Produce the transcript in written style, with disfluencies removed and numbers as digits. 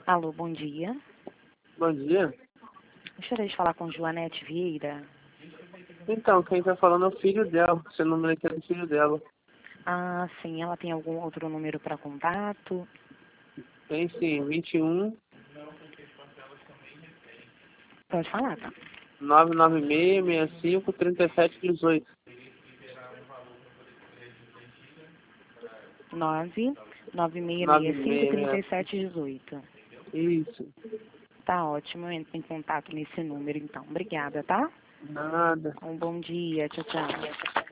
Alô, bom dia. Bom dia. Gostaria de falar com Joanete Vieira. Então, quem tá falando é o filho dela. Seu número aqui é do filho dela. Ah, sim. Ela tem algum outro número para contato? Tem sim, 21 Pode falar, tá? 99665 3718. 99665-3718. Isso. Tá ótimo. Eu entro em contato nesse número, então. Obrigada, tá? Nada. Um bom dia. Tchau, tchau.